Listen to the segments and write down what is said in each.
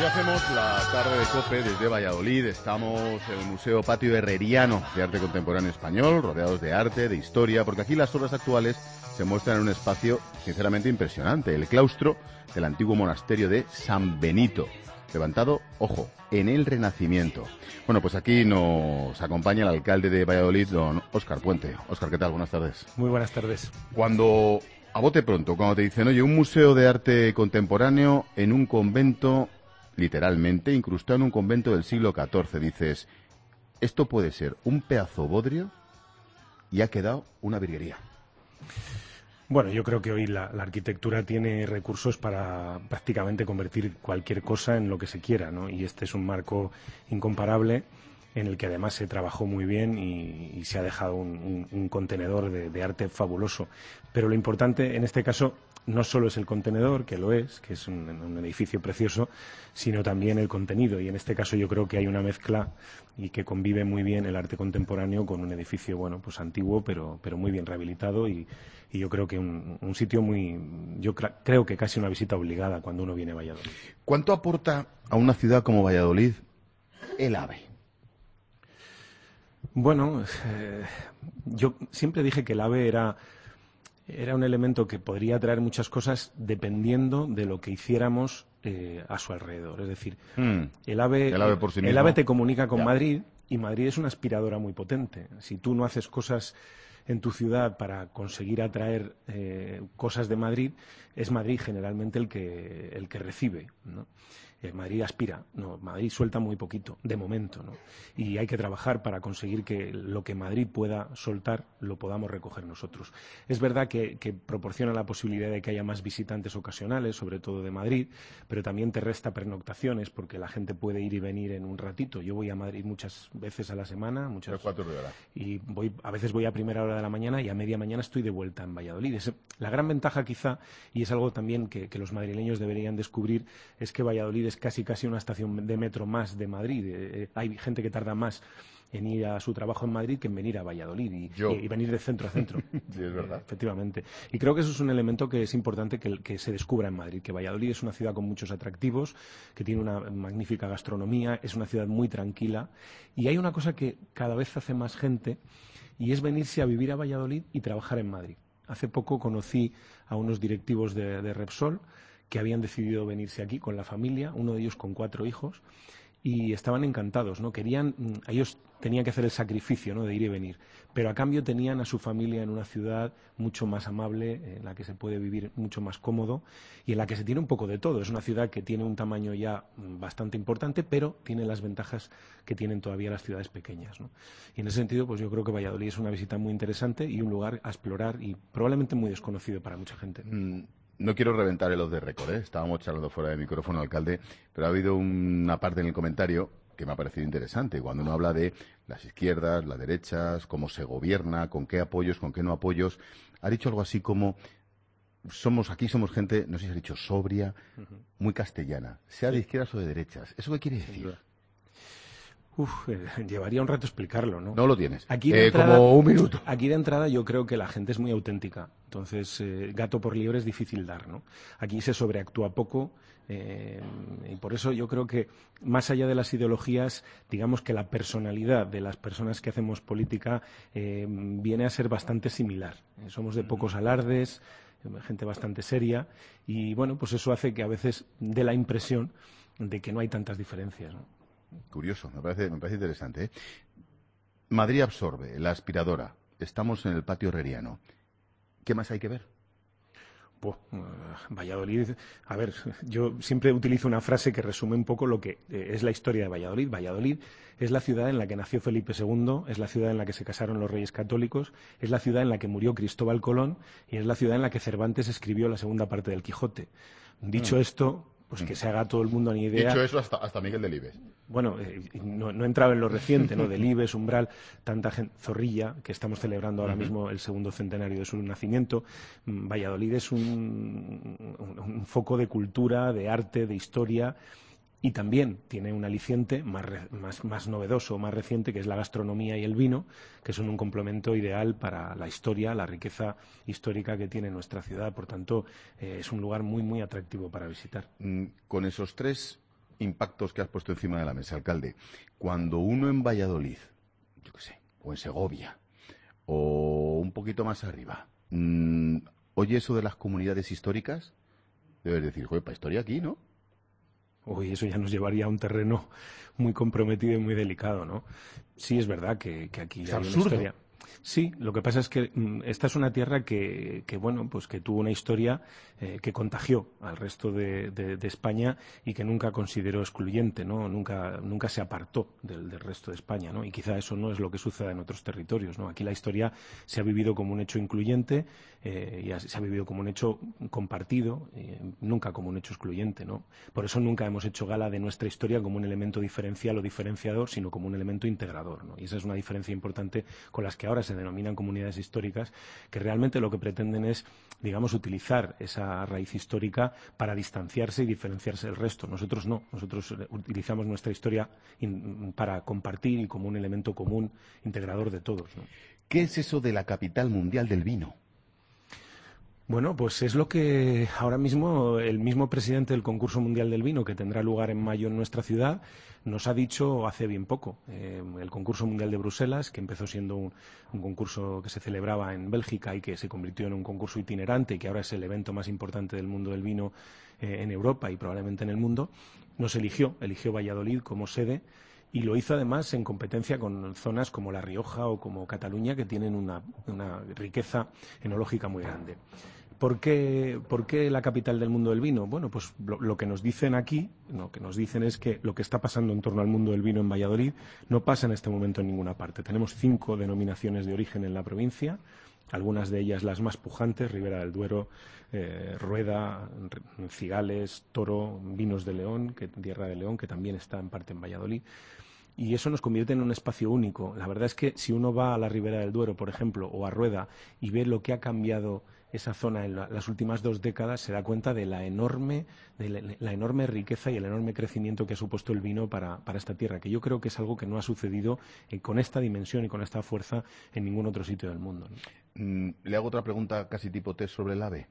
hacemos la tarde de COPE desde Valladolid. Estamos en el Museo Patio Herreriano de Arte Contemporáneo Español, rodeados de arte, de historia, porque aquí las obras actuales se muestran en un espacio sinceramente impresionante, el claustro del antiguo monasterio de San Benito, levantado, ojo, en el Renacimiento. Bueno, pues aquí nos acompaña el alcalde de Valladolid, don Óscar Puente. Óscar, ¿qué tal? Buenas tardes. Muy buenas tardes. Cuando, a bote pronto, cuando te dicen, oye, un museo de arte contemporáneo en un convento, literalmente, incrustado en un convento del siglo XIV, dices, esto puede ser un pedazo bodrio y ha quedado una virguería. Bueno, yo creo que hoy la arquitectura tiene recursos para prácticamente convertir cualquier cosa en lo que se quiera, ¿no? Y este es un marco incomparable en el que además se trabajó muy bien y se ha dejado un contenedor de arte fabuloso. Pero lo importante en este caso no solo es el contenedor, que lo es, que es un edificio precioso, sino también el contenido. Y en este caso yo creo que hay una mezcla y que convive muy bien el arte contemporáneo con un edificio, bueno, pues antiguo, pero muy bien rehabilitado y yo creo que un sitio muy... creo que casi una visita obligada cuando uno viene a Valladolid. ¿Cuánto aporta a una ciudad como Valladolid el AVE? Bueno, yo siempre dije que el AVE era un elemento que podría traer muchas cosas dependiendo de lo que hiciéramos a su alrededor. Es decir, el AVE por sí mismo, el AVE te comunica con ya. Madrid y Madrid es una aspiradora muy potente. Si tú no haces cosas en tu ciudad para conseguir atraer cosas de Madrid, es Madrid generalmente el que recibe, ¿no? Madrid aspira, no, Madrid suelta muy poquito, de momento, ¿no? Y hay que trabajar para conseguir que lo que Madrid pueda soltar lo podamos recoger nosotros. Es verdad que proporciona la posibilidad de que haya más visitantes ocasionales, sobre todo de Madrid, pero también te resta pernoctaciones porque la gente puede ir y venir en un ratito. Yo voy a Madrid muchas veces a la semana, y a veces voy a primera hora de la mañana y a media mañana estoy de vuelta en Valladolid. La gran ventaja quizá, y es algo también que los madrileños deberían descubrir, es que Valladolid es casi una estación de metro más de Madrid. Hay gente que tarda más en ir a su trabajo en Madrid que en venir a Valladolid y venir de centro a centro. Sí, es verdad. Efectivamente. Y creo que eso es un elemento que es importante que se descubra en Madrid, que Valladolid es una ciudad con muchos atractivos, que tiene una magnífica gastronomía, es una ciudad muy tranquila y hay una cosa que cada vez hace más gente y es venirse a vivir a Valladolid y trabajar en Madrid. Hace poco conocí a unos directivos de Repsol que habían decidido venirse aquí con la familia, uno de ellos con 4 hijos, y estaban encantados, ¿no? Ellos tenían que hacer el sacrificio, ¿no?, de ir y venir, pero a cambio tenían a su familia en una ciudad mucho más amable, en la que se puede vivir mucho más cómodo y en la que se tiene un poco de todo. Es una ciudad que tiene un tamaño ya bastante importante, pero tiene las ventajas que tienen todavía las ciudades pequeñas, ¿no? Y en ese sentido, pues yo creo que Valladolid es una visita muy interesante y un lugar a explorar y probablemente muy desconocido para mucha gente. No quiero reventar el off the record, ¿eh? Estábamos charlando fuera de micrófono, alcalde, pero ha habido una parte en el comentario que me ha parecido interesante, cuando uno habla de las izquierdas, las derechas, cómo se gobierna, con qué apoyos, con qué no apoyos. Ha dicho algo así como, somos gente, no sé si ha dicho sobria, muy castellana, sea de izquierdas o de derechas. ¿Eso qué quiere decir? Llevaría un rato explicarlo, ¿no? No lo tienes. Aquí de entrada, como un minuto. Aquí de entrada yo creo que la gente es muy auténtica. Entonces, gato por liebre es difícil dar, ¿no? Aquí se sobreactúa poco y por eso yo creo que, más allá de las ideologías, digamos que la personalidad de las personas que hacemos política viene a ser bastante similar. Somos de pocos alardes, gente bastante seria y, bueno, pues eso hace que a veces dé la impresión de que no hay tantas diferencias, ¿no? Curioso, me parece interesante, ¿eh? Madrid absorbe, la aspiradora. Estamos en el patio herreriano. ¿Qué más hay que ver? Valladolid, a ver, yo siempre utilizo una frase que resume un poco lo que es la historia de Valladolid. Valladolid es la ciudad en la que nació Felipe II, es la ciudad en la que se casaron los reyes católicos, es la ciudad en la que murió Cristóbal Colón y es la ciudad en la que Cervantes escribió la segunda parte del Quijote. Dicho esto, pues que se haga todo el mundo una idea. Dicho eso, hasta Miguel Delibes. Bueno, no entraba en lo reciente, ¿no? Delibes, Umbral, tanta gente, Zorrilla, que estamos celebrando ahora mismo el segundo centenario de su nacimiento. Valladolid es un foco de cultura, de arte, de historia. Y también tiene un aliciente más novedoso, más reciente, que es la gastronomía y el vino, que son un complemento ideal para la historia, la riqueza histórica que tiene nuestra ciudad. Por tanto, es un lugar muy, muy atractivo para visitar. Con esos 3 impactos que has puesto encima de la mesa, alcalde. Cuando uno en Valladolid, yo qué sé, o en Segovia, o un poquito más arriba, oye eso de las comunidades históricas, debes decir, joder, para historia aquí, ¿no? Uy, eso ya nos llevaría a un terreno muy comprometido y muy delicado, ¿no? Sí, es verdad que aquí Es hay una absurdo. historia. Sí, lo que pasa es que esta es una tierra bueno, pues que tuvo una historia que contagió al resto de España y que nunca consideró excluyente, ¿no? Nunca se apartó del resto de España, ¿no? Y quizá eso no es lo que suceda en otros territorios, ¿no? Aquí la historia se ha vivido como un hecho incluyente se ha vivido como un hecho compartido, nunca como un hecho excluyente, ¿no? Por eso nunca hemos hecho gala de nuestra historia como un elemento diferencial o diferenciador, sino como un elemento integrador, ¿no? Y esa es una diferencia importante con las que ahora se denominan comunidades históricas, que realmente lo que pretenden es, digamos, utilizar esa raíz histórica para distanciarse y diferenciarse del resto. Nosotros no, nosotros utilizamos nuestra historia para compartir y como un elemento común, integrador de todos, ¿no? ¿Qué es eso de la capital mundial del vino? Bueno, pues es lo que ahora mismo el mismo presidente del Concurso Mundial del Vino, que tendrá lugar en mayo en nuestra ciudad, nos ha dicho hace bien poco. El Concurso Mundial de Bruselas, que empezó siendo un concurso que se celebraba en Bélgica y que se convirtió en un concurso itinerante, y que ahora es el evento más importante del mundo del vino en Europa y probablemente en el mundo, eligió Valladolid como sede. Y lo hizo además en competencia con zonas como La Rioja o como Cataluña, que tienen una riqueza enológica muy grande. ¿Por qué la capital del mundo del vino? Bueno, pues lo que nos dicen aquí, lo que nos dicen es que lo que está pasando en torno al mundo del vino en Valladolid no pasa en este momento en ninguna parte. Tenemos 5 denominaciones de origen en la provincia, algunas de ellas las más pujantes: Ribera del Duero, Rueda, Cigales, Toro, Vinos de León, Tierra de León, que también está en parte en Valladolid. Y eso nos convierte en un espacio único. La verdad es que si uno va a la Ribera del Duero, por ejemplo, o a Rueda, y ve lo que ha cambiado esa zona en las últimas 2 décadas, se da cuenta de la enorme riqueza y el enorme crecimiento que ha supuesto el vino para esta tierra, que yo creo que es algo que no ha sucedido con esta dimensión y con esta fuerza en ningún otro sitio del mundo, ¿no? Le hago otra pregunta casi tipo test sobre el AVE.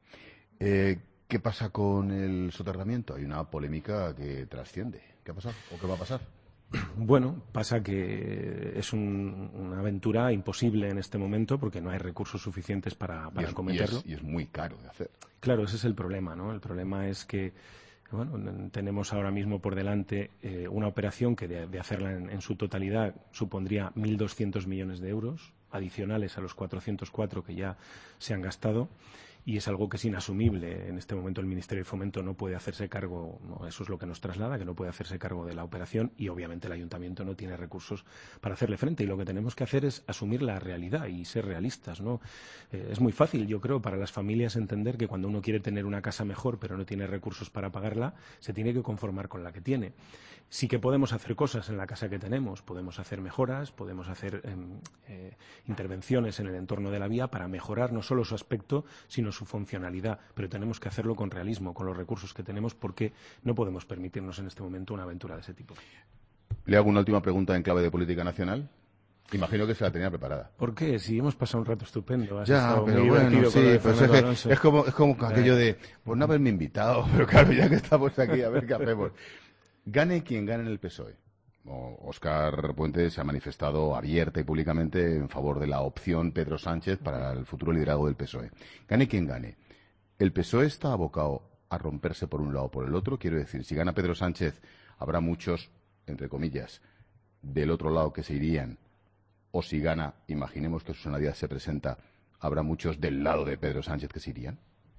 ¿Qué pasa con el soterramiento? Hay una polémica que trasciende. ¿Qué ha pasado o qué va a pasar? Bueno, pasa que es una aventura imposible en este momento porque no hay recursos suficientes para acometerlo. Y es muy caro de hacer. Claro, ese es el problema, ¿no? El problema es que tenemos ahora mismo por delante una operación que de hacerla en su totalidad supondría 1.200 millones de euros adicionales a los 404 que ya se han gastado. Y es algo que es inasumible. En este momento el Ministerio de Fomento no puede hacerse cargo, no, eso es lo que nos traslada, que no puede hacerse cargo de la operación, y obviamente el Ayuntamiento no tiene recursos para hacerle frente. Y lo que tenemos que hacer es asumir la realidad y ser realistas, ¿no? Es muy fácil, yo creo, para las familias entender que cuando uno quiere tener una casa mejor pero no tiene recursos para pagarla, se tiene que conformar con la que tiene. Sí que podemos hacer cosas en la casa que tenemos, podemos hacer mejoras, podemos hacer intervenciones en el entorno de la vía para mejorar no solo su aspecto, sino su funcionalidad, pero tenemos que hacerlo con realismo, con los recursos que tenemos, porque no podemos permitirnos en este momento una aventura de ese tipo. Le hago una última pregunta en clave de política nacional. Imagino que se la tenía preparada. ¿Por qué? Si hemos pasado un rato estupendo. Has ya, estado pero muy bueno, divertido sí, con lo de pues Fernando Alonso. es como aquello de, pues no haberme invitado, pero claro, ya que estamos aquí, a ver qué hacemos. Gane quien gane en el PSOE. Óscar Puente se ha manifestado abierta y públicamente en favor de la opción Pedro Sánchez para el futuro liderazgo del PSOE. Gane quien gane. ¿El PSOE está abocado a romperse por un lado o por el otro? Quiero decir, si gana Pedro Sánchez, habrá muchos, entre comillas, del otro lado que se irían. O si gana, imaginemos que Susana Díaz se presenta, habrá muchos del lado de Pedro Sánchez que se irían.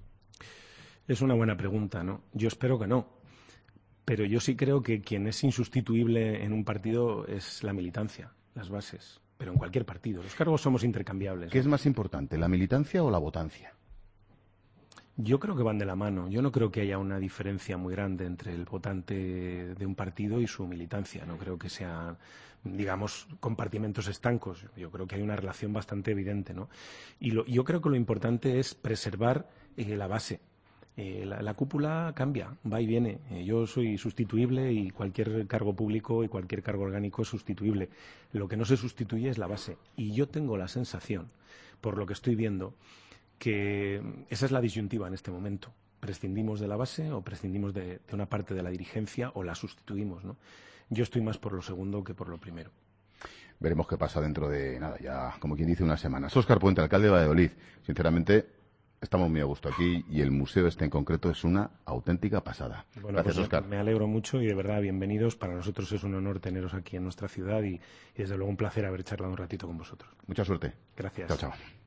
Es una buena pregunta, ¿no? Yo espero que no. Pero yo sí creo que quien es insustituible en un partido es la militancia, las bases. Pero en cualquier partido. Los cargos somos intercambiables, ¿no? ¿Qué es más importante, la militancia o la votancia? Yo creo que van de la mano. Yo no creo que haya una diferencia muy grande entre el votante de un partido y su militancia. No creo que sean, digamos, compartimentos estancos. Yo creo que hay una relación bastante evidente, ¿no? Y yo creo que lo importante es preservar la base. La cúpula cambia, va y viene. Yo soy sustituible y cualquier cargo público y cualquier cargo orgánico es sustituible. Lo que no se sustituye es la base. Y yo tengo la sensación, por lo que estoy viendo, que esa es la disyuntiva en este momento. prescindimos de la base o prescindimos de una parte de la dirigencia o la sustituimos, ¿no? Yo estoy más por lo segundo que por lo primero. Veremos qué pasa dentro de, nada, ya como quien dice, unas semanas. Óscar Puente, alcalde de Valladolid. Sinceramente, estamos muy a gusto aquí y el museo en concreto es una auténtica pasada. Bueno, gracias, pues Óscar. Me alegro mucho y de verdad, bienvenidos. Para nosotros es un honor teneros aquí en nuestra ciudad y desde luego un placer haber charlado un ratito con vosotros. Mucha suerte. Gracias. Chao, chao.